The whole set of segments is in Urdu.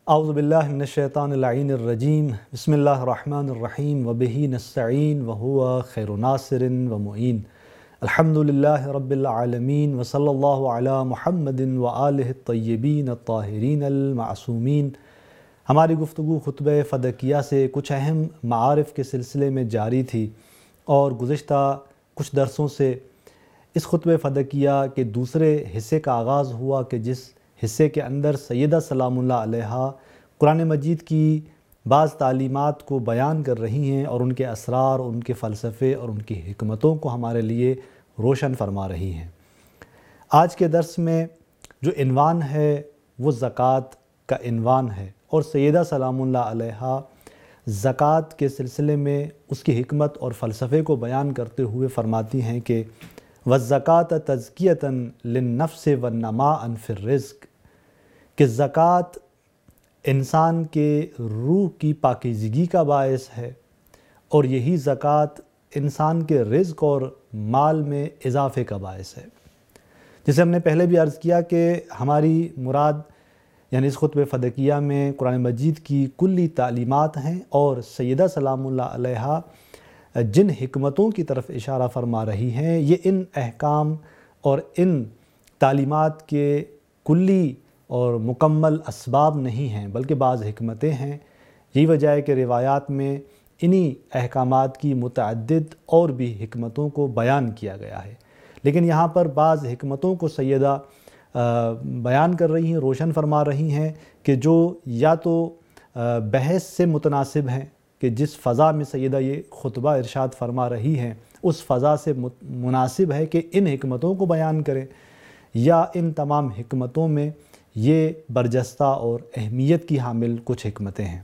اعوذ باللہ من الشیطان اللعین الرجیم بسم اللہ الرحمن الرحیم وبہ نستعین وہو خیر ناصر ومعین الحمد للہ رب العالمین وصلی اللہ علی محمد وآلہ الطیبین الطاہرین المعصومین۔ ہماری گفتگو خطبہ فدکیہ سے کچھ اہم معارف کے سلسلے میں جاری تھی اور گزشتہ کچھ درسوں سے اس خطبہ فدکیہ کے دوسرے حصے کا آغاز ہوا کہ جس حصے کے اندر سیدہ سلام اللہ علیہا قرآن مجید کی بعض تعلیمات کو بیان کر رہی ہیں اور ان کے اسرار، ان کے فلسفے اور ان کی حکمتوں کو ہمارے لیے روشن فرما رہی ہیں۔ آج کے درس میں جو عنوان ہے وہ زکوٰۃ کا عنوان ہے، اور سیدہ سلام اللہ علیہا زکوٰۃ کے سلسلے میں اس کی حکمت اور فلسفے کو بیان کرتے ہوئے فرماتی ہیں کہ وَالزَّكَاةَ تَزْكِيَةً لِلنَّفْسِ وَالنَّمَاءً فِي الرِّزْقِ، کہ زکوٰۃ انسان کے روح کی پاکیزگی کا باعث ہے، اور یہی زکوٰۃ انسان کے رزق اور مال میں اضافے کا باعث ہے۔ جسے ہم نے پہلے بھی عرض کیا کہ ہماری مراد یعنی اس خطبہ فدکیہ میں قرآن مجید کی کلی تعلیمات ہیں، اور سیدہ سلام اللہ علیہا جن حکمتوں کی طرف اشارہ فرما رہی ہیں یہ ان احکام اور ان تعلیمات کے کلی اور مکمل اسباب نہیں ہیں، بلکہ بعض حکمتیں ہیں۔ یہی وجہ ہے کہ روایات میں انہی احکامات کی متعدد اور بھی حکمتوں کو بیان کیا گیا ہے، لیکن یہاں پر بعض حکمتوں کو سیدہ بیان کر رہی ہیں، روشن فرما رہی ہیں کہ جو یا تو بحث سے متناسب ہیں کہ جس فضا میں سیدہ یہ خطبہ ارشاد فرما رہی ہیں اس فضا سے مناسب ہے کہ ان حکمتوں کو بیان کریں، یا ان تمام حکمتوں میں یہ برجستہ اور اہمیت کی حامل کچھ حکمتیں ہیں۔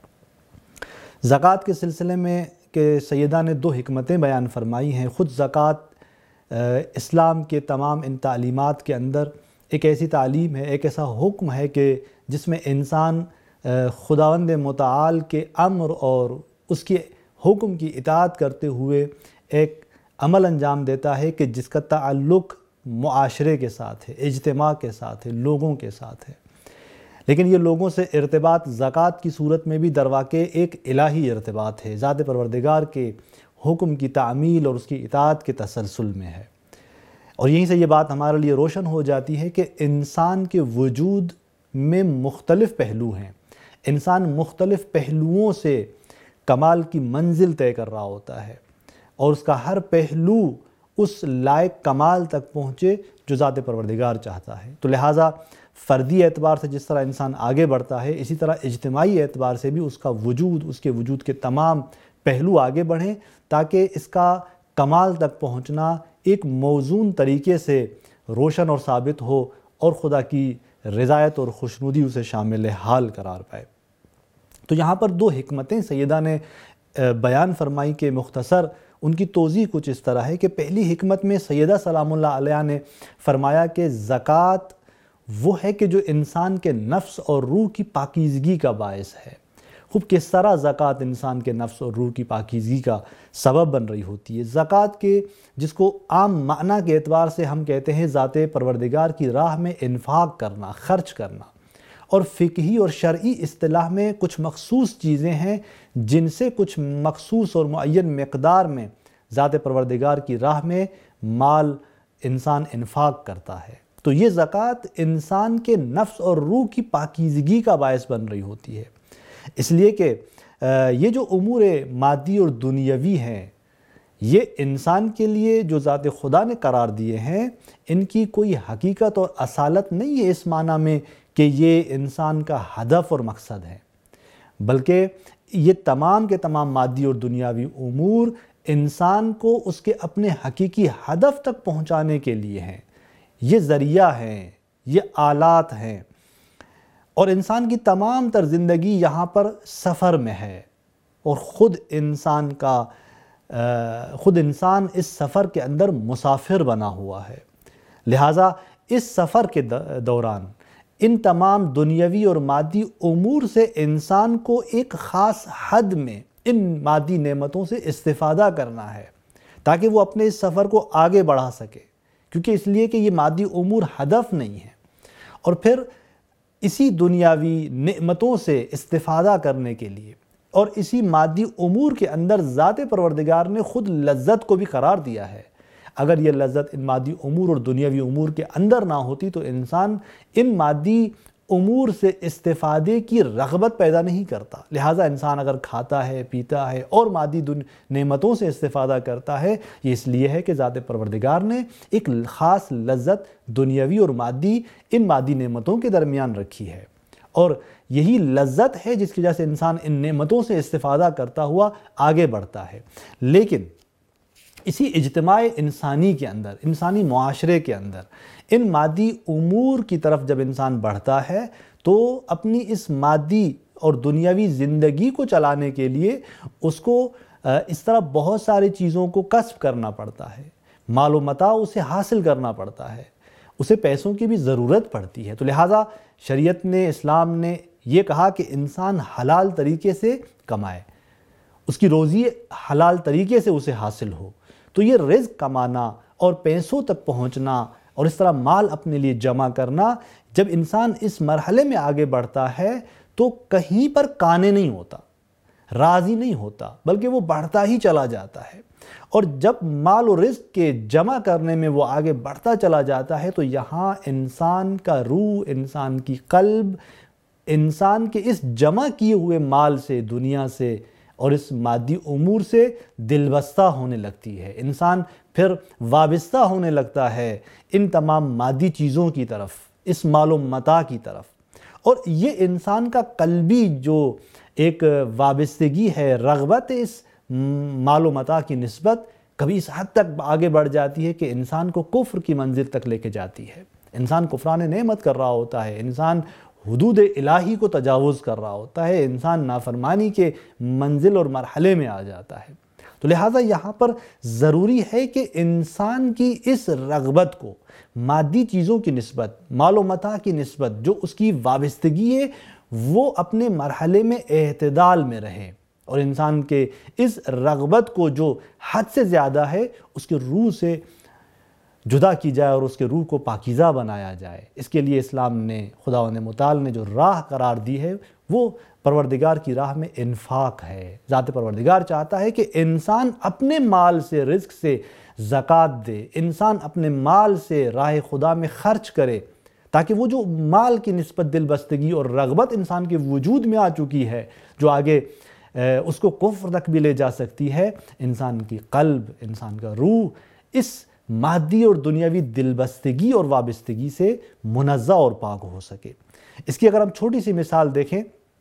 زکوٰۃ کے سلسلے میں کہ سیدہ نے دو حکمتیں بیان فرمائی ہیں۔ خود زکوٰۃ اسلام کے تمام ان تعلیمات کے اندر ایک ایسی تعلیم ہے، ایک ایسا حکم ہے کہ جس میں انسان خداوند متعال کے امر اور اس کے حکم کی اطاعت کرتے ہوئے ایک عمل انجام دیتا ہے کہ جس کا تعلق معاشرے کے ساتھ ہے، اجتماع کے ساتھ ہے، لوگوں کے ساتھ ہے۔ لیکن یہ لوگوں سے ارتباط زکوٰۃ کی صورت میں بھی درواقع ایک الہی ارتباط ہے، ذات پروردگار کے حکم کی تعمیل اور اس کی اطاعت کے تسلسل میں ہے۔ اور یہیں سے یہ بات ہمارے لیے روشن ہو جاتی ہے کہ انسان کے وجود میں مختلف پہلو ہیں، انسان مختلف پہلوؤں سے کمال کی منزل طے کر رہا ہوتا ہے، اور اس کا ہر پہلو اس لائق کمال تک پہنچے جو ذات پروردگار چاہتا ہے۔ تو لہٰذا فردی اعتبار سے جس طرح انسان آگے بڑھتا ہے، اسی طرح اجتماعی اعتبار سے بھی اس کا وجود، اس کے وجود کے تمام پہلو آگے بڑھیں تاکہ اس کا کمال تک پہنچنا ایک موزون طریقے سے روشن اور ثابت ہو، اور خدا کی رضایت اور خوشنودی اسے شامل حال قرار پائے۔ تو یہاں پر دو حکمتیں سیدہ نے بیان فرمائی کہ مختصر ان کی توضیح کچھ اس طرح ہے کہ پہلی حکمت میں سیدہ سلام اللہ علیہا نے فرمایا کہ زکوٰۃ وہ ہے کہ جو انسان کے نفس اور روح کی پاکیزگی کا باعث ہے۔ خوب کس طرح زکوٰۃ انسان کے نفس اور روح کی پاکیزگی کا سبب بن رہی ہوتی ہے۔ زکوٰۃ کے جس کو عام معنی کے اعتبار سے ہم کہتے ہیں ذات پروردگار کی راہ میں انفاق کرنا، خرچ کرنا، اور فقہی اور شرعی اصطلاح میں کچھ مخصوص چیزیں ہیں جن سے کچھ مخصوص اور معین مقدار میں ذات پروردگار کی راہ میں مال انسان انفاق کرتا ہے۔ تو یہ زکوٰۃ انسان کے نفس اور روح کی پاکیزگی کا باعث بن رہی ہوتی ہے، اس لیے کہ یہ جو امور مادی اور دنیاوی ہیں یہ انسان کے لیے جو ذات خدا نے قرار دیے ہیں ان کی کوئی حقیقت اور اصالت نہیں ہے اس معنی میں کہ یہ انسان کا ہدف اور مقصد ہے، بلکہ یہ تمام کے تمام مادی اور دنیاوی امور انسان کو اس کے اپنے حقیقی ہدف تک پہنچانے کے لیے ہیں، یہ ذریعہ ہیں، یہ آلات ہیں، اور انسان کی تمام تر زندگی یہاں پر سفر میں ہے، اور خود انسان اس سفر کے اندر مسافر بنا ہوا ہے۔ لہٰذا اس سفر کے دوران ان تمام دنیاوی اور مادی امور سے انسان کو ایک خاص حد میں ان مادی نعمتوں سے استفادہ کرنا ہے تاکہ وہ اپنے اس سفر کو آگے بڑھا سکے، کیونکہ اس لیے کہ یہ مادی امور ہدف نہیں ہیں۔ اور پھر اسی دنیاوی نعمتوں سے استفادہ کرنے کے لیے اور اسی مادی امور کے اندر ذات پروردگار نے خود لذت کو بھی قرار دیا ہے۔ اگر یہ لذت ان مادی امور اور دنیاوی امور کے اندر نہ ہوتی تو انسان ان مادی امور سے استفادے کی رغبت پیدا نہیں کرتا۔ لہٰذا انسان اگر کھاتا ہے، پیتا ہے اور مادی نعمتوں سے استفادہ کرتا ہے، یہ اس لیے ہے کہ ذات پروردگار نے ایک خاص لذت دنیاوی اور ان مادی نعمتوں کے درمیان رکھی ہے، اور یہی لذت ہے جس کی وجہ سے انسان ان نعمتوں سے استفادہ کرتا ہوا آگے بڑھتا ہے۔ لیکن اسی اجتماع انسانی کے اندر، انسانی معاشرے کے اندر ان مادی امور کی طرف جب انسان بڑھتا ہے تو اپنی اس مادی اور دنیاوی زندگی کو چلانے کے لیے اس کو اس طرح بہت ساری چیزوں کو کسب کرنا پڑتا ہے، مال و متاع اسے حاصل کرنا پڑتا ہے، اسے پیسوں کی بھی ضرورت پڑتی ہے۔ تو لہٰذا شریعت نے، اسلام نے یہ کہا کہ انسان حلال طریقے سے کمائے، اس کی روزی حلال طریقے سے اسے حاصل ہو۔ تو یہ رزق کمانا اور پیسوں تک پہنچنا اور اس طرح مال اپنے لیے جمع کرنا، جب انسان اس مرحلے میں آگے بڑھتا ہے تو کہیں پر قانع نہیں ہوتا، راضی نہیں ہوتا، بلکہ وہ بڑھتا ہی چلا جاتا ہے۔ اور جب مال و رزق کے جمع کرنے میں وہ آگے بڑھتا چلا جاتا ہے تو یہاں انسان کا روح، انسان کی قلب، انسان کے اس جمع کیے ہوئے مال سے، دنیا سے اور اس مادی امور سے دل بستہ ہونے لگتی ہے۔ انسان پھر وابستہ ہونے لگتا ہے ان تمام مادی چیزوں کی طرف، اس مال و متاع کی طرف، اور یہ انسان کا قلبی جو ایک وابستگی ہے، رغبت اس مال و متاع کی نسبت کبھی اس حد تک آگے بڑھ جاتی ہے کہ انسان کو کفر کی منزل تک لے کے جاتی ہے۔ انسان کفران نعمت کر رہا ہوتا ہے، انسان حدود الہی کو تجاوز کر رہا ہوتا ہے، انسان نافرمانی کے منزل اور مرحلے میں آ جاتا ہے۔ تو لہٰذا یہاں پر ضروری ہے کہ انسان کی اس رغبت کو مادی چیزوں کی نسبت، مال و متاع کی نسبت جو اس کی وابستگی ہے، وہ اپنے مرحلے میں اعتدال میں رہے، اور انسان کے اس رغبت کو جو حد سے زیادہ ہے اس کے روح سے جدا کی جائے اور اس کے روح کو پاکیزہ بنایا جائے۔ اس کے لیے اسلام نے، خداوند متعال نے جو راہ قرار دی ہے وہ پروردگار کی راہ میں انفاق ہے۔ ذات پروردگار چاہتا ہے کہ انسان اپنے مال سے، رزق سے زکوٰۃ دے، انسان اپنے مال سے راہ خدا میں خرچ کرے، تاکہ وہ جو مال کی نسبت دل بستگی اور رغبت انسان کے وجود میں آ چکی ہے، جو آگے اس کو کفر تک بھی لے جا سکتی ہے، انسان کی قلب، انسان کا روح اس مادی اور دنیاوی دل بستگی اور وابستگی سے منزہ اور پاک ہو سکے۔ اس کی اگر ہم چھوٹی سی مثال دیکھیں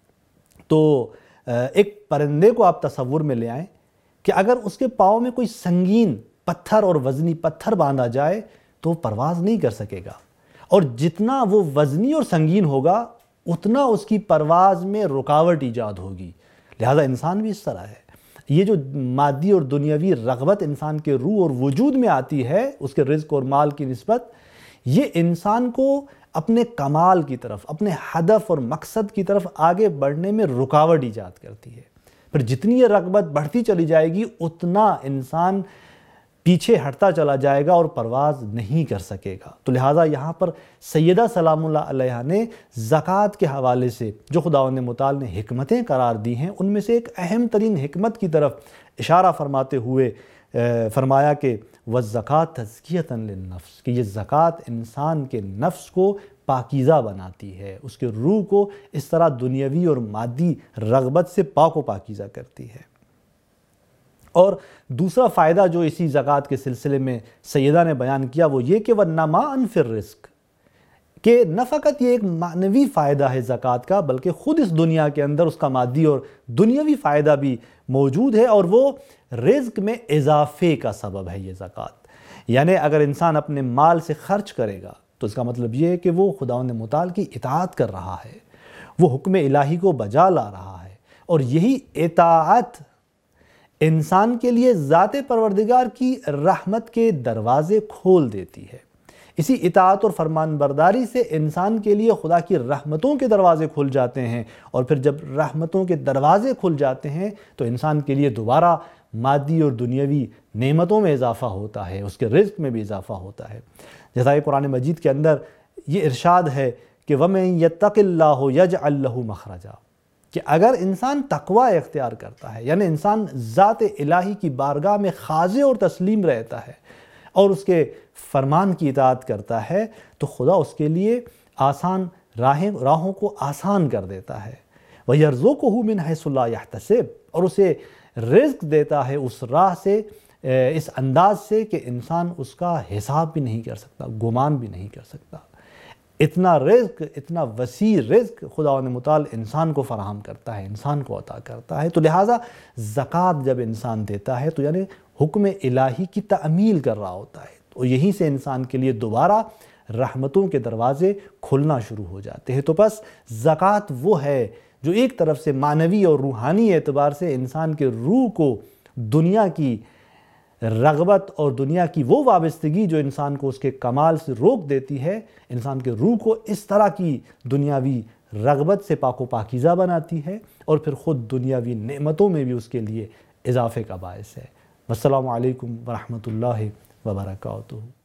تو ایک پرندے کو آپ تصور میں لے آئیں کہ اگر اس کے پاؤں میں کوئی سنگین پتھر اور وزنی پتھر باندھا جائے تو وہ پرواز نہیں کر سکے گا، اور جتنا وہ وزنی اور سنگین ہوگا اتنا اس کی پرواز میں رکاوٹ ایجاد ہوگی۔ لہذا انسان بھی اس طرح ہے۔ یہ جو مادی اور دنیاوی رغبت انسان کے روح اور وجود میں آتی ہے اس کے رزق اور مال کی نسبت، یہ انسان کو اپنے کمال کی طرف، اپنے ہدف اور مقصد کی طرف آگے بڑھنے میں رکاوٹ ایجاد کرتی ہے۔ پھر جتنی یہ رغبت بڑھتی چلی جائے گی اتنا انسان پیچھے ہٹتا چلا جائے گا اور پرواز نہیں کر سکے گا۔ تو لہٰذا یہاں پر سیدہ سلام اللہ علیہا نے زکوٰۃ کے حوالے سے جو خداوند متعال نے حکمتیں قرار دی ہیں، ان میں سے ایک اہم ترین حکمت کی طرف اشارہ فرماتے ہوئے فرمایا کہ وَالزَّكَاةُ تَزْكِيَةً لِلنَّفْسِ، کہ یہ زکوٰۃ انسان کے نفس کو پاکیزہ بناتی ہے، اس کے روح کو اس طرح دنیاوی اور مادی رغبت سے پاک و پاکیزہ کرتی ہے۔ اور دوسرا فائدہ جو اسی زکوٰۃ کے سلسلے میں سیدہ نے بیان کیا وہ یہ کہ وَالنَّمَاءً فِي الرِّزْقِ، کہ نہ فقط یہ ایک معنوی فائدہ ہے زکوٰۃ کا، بلکہ خود اس دنیا کے اندر اس کا مادی اور دنیاوی فائدہ بھی موجود ہے، اور وہ رزق میں اضافے کا سبب ہے یہ زکوٰۃ۔ یعنی اگر انسان اپنے مال سے خرچ کرے گا تو اس کا مطلب یہ ہے کہ وہ خداوند متعال کی اطاعت کر رہا ہے، وہ حکم الہی کو بجا لا رہا ہے، اور یہی اطاعت انسان کے لیے ذات پروردگار کی رحمت کے دروازے کھول دیتی ہے۔ اسی اطاعت اور فرمان برداری سے انسان کے لیے خدا کی رحمتوں کے دروازے کھل جاتے ہیں، اور پھر جب رحمتوں کے دروازے کھل جاتے ہیں تو انسان کے لیے دوبارہ مادی اور دنیاوی نعمتوں میں اضافہ ہوتا ہے، اس کے رزق میں بھی اضافہ ہوتا ہے۔ جیسا کہ قرآن مجید کے اندر یہ ارشاد ہے کہ وَمَن يَتَّقِ اللَّهُ يَجْعَلْ لَهُ مَخْرَجًا، کہ اگر انسان تقوی اختیار کرتا ہے، یعنی انسان ذات الہی کی بارگاہ میں خاضع اور تسلیم رہتا ہے اور اس کے فرمان کی اطاعت کرتا ہے، تو خدا اس کے لیے آسان راہوں کو آسان کر دیتا ہے۔ وَيَرْزُقُهُ مِنْ حَيْثُ لَا يَحْتَسِبُ، اور اسے رزق دیتا ہے اس راہ سے، اس انداز سے کہ انسان اس کا حساب بھی نہیں کر سکتا، گمان بھی نہیں کر سکتا۔ اتنا رزق، اتنا وسیع رزق خداوند متعال انسان کو فراہم کرتا ہے، انسان کو عطا کرتا ہے۔ تو لہٰذا زکوٰۃ جب انسان دیتا ہے تو یعنی حکم الہی کی تعمیل کر رہا ہوتا ہے، تو یہیں سے انسان کے لیے دوبارہ رحمتوں کے دروازے کھلنا شروع ہو جاتے ہیں۔ تو بس زکوٰۃ وہ ہے جو ایک طرف سے معنوی اور روحانی اعتبار سے انسان کے روح کو دنیا کی رغبت اور دنیا کی وہ وابستگی جو انسان کو اس کے کمال سے روک دیتی ہے، انسان کے روح کو اس طرح کی دنیاوی رغبت سے پاک و پاکیزہ بناتی ہے، اور پھر خود دنیاوی نعمتوں میں بھی اس کے لیے اضافے کا باعث ہے۔ والسلام علیکم ورحمۃ اللہ وبرکاتہ۔